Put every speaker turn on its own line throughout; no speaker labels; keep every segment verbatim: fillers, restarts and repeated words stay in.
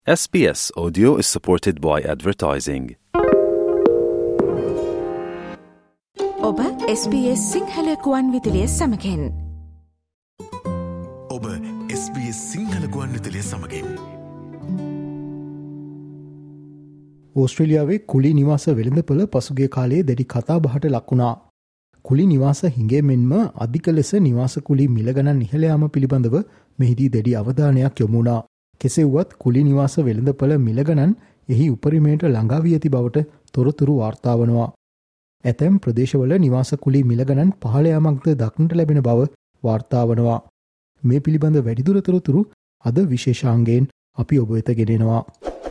S B S Audio is supported by advertising.
ඔබ S B S Sinhala ගුවන් විදුලිය සමගින්.
ඔබ S B S සිංහල ගුවන් විදුලිය සමගින්.
ඕස්ට්‍රේලියාවේ කුලී නිවාස වෙළඳපොළ පසුගිය කාලයේ දැඩි කතා බහට ලක් වුණා. කුලී නිවාස හිඟේ මෙන්ම අධික ලෙස නිවාස කුලී මිල ගණන් ඉහළ යාම පිළිබඳව මෙහිදී දැඩි අවධානයක් යොමු වුණා. කෙසේ වුවත් කුලී නිවාස වෙළඳපොළ මිල ගණන් එහි උපරිමයට ළඟා වී ඇති බවට තොරතුරු වාර්තා වනවා. ඇතැම් ප්‍රදේශවල නිවාස කුලී මිල ගණන් පහළ යාමක්ද දක්නට ලැබෙන බව වාර්තා වනවා. මේ පිළිබඳ වැඩිදුර තොරතුරු අද විශේෂාංගයෙන් අපි ඔබ වෙත ගෙනෙනවා.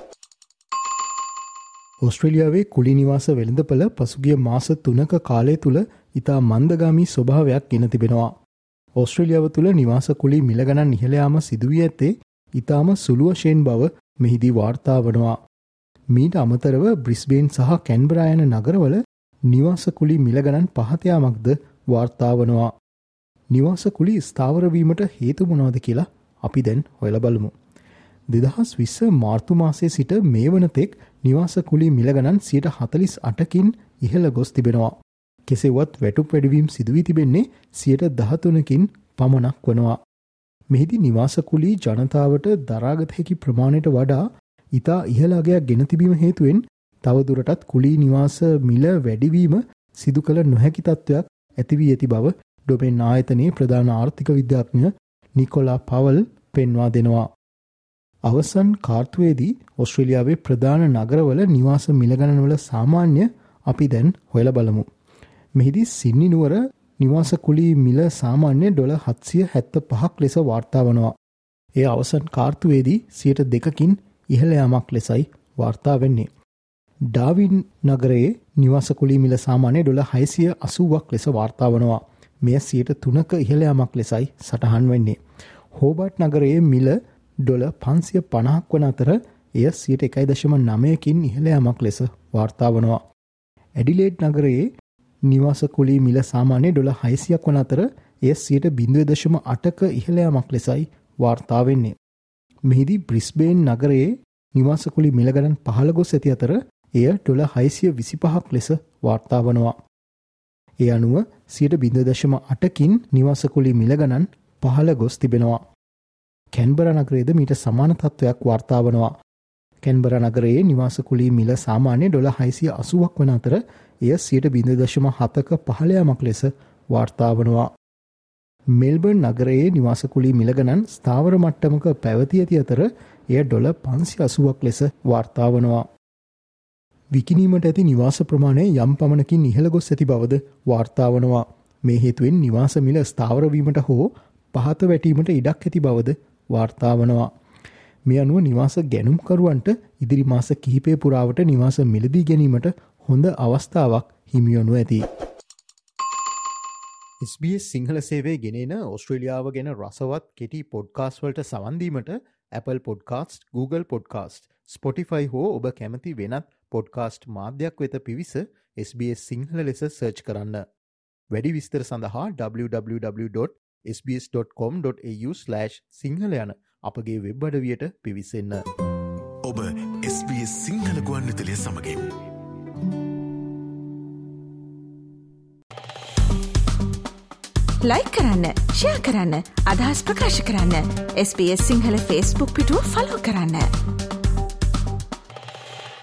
ඕස්ට්‍රේලියාවේ කුලී නිවාස වෙළඳපොළ පසුගිය මාස තුනක කාලය තුල ඉතා මන්දගාමී ස්වභාවයක් ගෙන තිබෙනවා. ඕස්ට්‍රේලියාව තුල නිවාස කුලී මිල ගණන් ඉහළ යාම සිදු වී ඇත්තේ ඉතාම සුළු වශයෙන් බව මෙහිදී වාර්තා වනවා. මීට අමතරව බ්‍රිස්බේන් සහ කැන්බරා යන නගරවල නිවාස කුලී මිල ගණන් පහත යාමක්ද වාර්තා වනවා. නිවාස කුලී ස්ථාවර වීමට හේතු මොනවද කියලා අපි දැන් හොයලා බලමු. දෙදහස් විස්ස මාර්තු මාසයේ සිට මේ වන තෙක් නිවාස කුලී මිල ගණන් සියයට හතළිස් අටකින් ඉහළ ගොස් තිබෙනවා. කෙසේවත් වැටුප් වැඩිවීම සිදු වී තිබෙන්නේ සියයට දහතුනකින් පමණක් වනවා. මෙහිදී නිවාස කුලී ජනතාවට දරාගත හැකි ප්‍රමාණයට වඩා ඉතා ඉහළ අගයක් ගෙන තිබීම හේතුවෙන් තවදුරටත් කුලී නිවාස මිල වැඩිවීම සිදු කළ නොහැකි තත්ත්වයක් ඇති වී ඇති බව ඩොමෙන් ආයතනයේ ප්‍රධාන ආර්ථික විද්‍යාඥ නිකොලා පවල් පෙන්වා දෙනවා. අවසන් කාර්තුවේදී ඕස්ට්‍රේලියාවේ ප්‍රධාන නගරවල නිවාස මිල ගණන්වල සාමාන්‍ය අපි දැන් හොයලා බලමු. මෙහිදී සිඩ්නි නුවර නිවාස කුලී මිල සාමාන්‍ය ඩොලර් හත්සිය හැත්තෑ පහක් ලෙස වාර්තා වනවා. එය අවසන් කාර්තුවේදී සියයට දෙකකින් ඉහළ යාමක් ලෙසයි වාර්තා වෙන්නේ. ඩාවින් නගරයේ නිවාස කුලී මිල සාමාන්‍ය ඩොලර් හයසිය අසූවක් ලෙස වාර්තා වනවා. මෙය සියයට තුනක ඉහළ යාමක් ලෙසයි සටහන් වෙන්නේ. හෝබර්ට් නගරයේ මිල ඩොලර් පන්සිය පනහක් වන අතර එය සියයට එකයි දශම නවයකින් ඉහළ යාමක් ලෙස වාර්තා වනවා. ඇඩිලේඩ් නගරයේ නිවාස කුලී මිල සාමාන්‍ය ඩොලර් හයසියක් වන අතර එය සියයට බිංදුව දශම අටක ඉහළ යාමක් ලෙසයි වාර්තා වෙන්නේ. මෙහිදී බ්‍රිස්බේන් නගරයේ නිවාස කුලී මිල ගණන් පහළ ගොස් ඇති අතර එය ඩොලර් හයසිය විසිපහක් ලෙස වාර්තා වනවා. ඒ අනුව සියයට බිංදුව දශම අටකින් නිවාස කුලී මිල ගණන් පහළ ගොස් තිබෙනවා. කැන්බරා නගරයේද මීට සමාන තත්ත්වයක් වාර්තා වනවා. කැන්බරා නගරයේ නිවාස කුලී මිල සාමාන්‍ය ඩොලර් හයසිය අසූවක් වන අතර එය සියයට බිංදුව දශම හතක පහළ යාමක් ලෙස වාර්තා වනවා. මෙල්බර්න් නගරයේ නිවාස කුලී මිල ගණන් ස්ථාවර මට්ටමක පැවති ඇති අතර එය ඩොලර් පන්සිය අසූවක් ලෙස වාර්තා වනවා. විකිණීමට ඇති නිවාස ප්‍රමාණය යම් පමණකින් ඉහළ ගොස් ඇති බවද වාර්තා වනවා. මේ හේතුවෙන් නිවාස මිල ස්ථාවර වීමට හෝ පහත වැටීමට ඉඩක් ඇති බවද වාර්තා වනවා. මේ අනුව නිවාස ගැනුම්කරුවන්ට ඉදිරි මාස කිහිපය පුරාවට නිවාස මිලදී ගැනීමට හොඳ අවස්ථාවක් හිමියොනු ඇති. S B S සිංහල සේවය ගෙනෙන ඕස්ට්‍රේලියාව ගැන රසවත් කෙටි පොඩ්කාස්ට් වලට සවන් දීමට Apple Podcast, Google Podcast, Spotify හෝ ඔබ කැමති වෙනත් පොඩ්කාස්ට් මාධ්‍යයක් වෙත පිවිස S B S සිංහල ලෙස සර්ච් කරන්න. වැඩි විස්තර සඳහා w w w dot s b s dot com dot a u slash Sinhala යන අපගේ වෙබ් අඩවියට පිවිසෙන්න.
ඔබ S B S සිංහල ගුවන් විදුලිය සමගින්.
ලයික් කරන්න, ෂෙයා කරන්න, අදහස් ප්‍රකාශ කරන්න. S B S Sinhala Facebook පිටුව ෆලෝ කරන්න.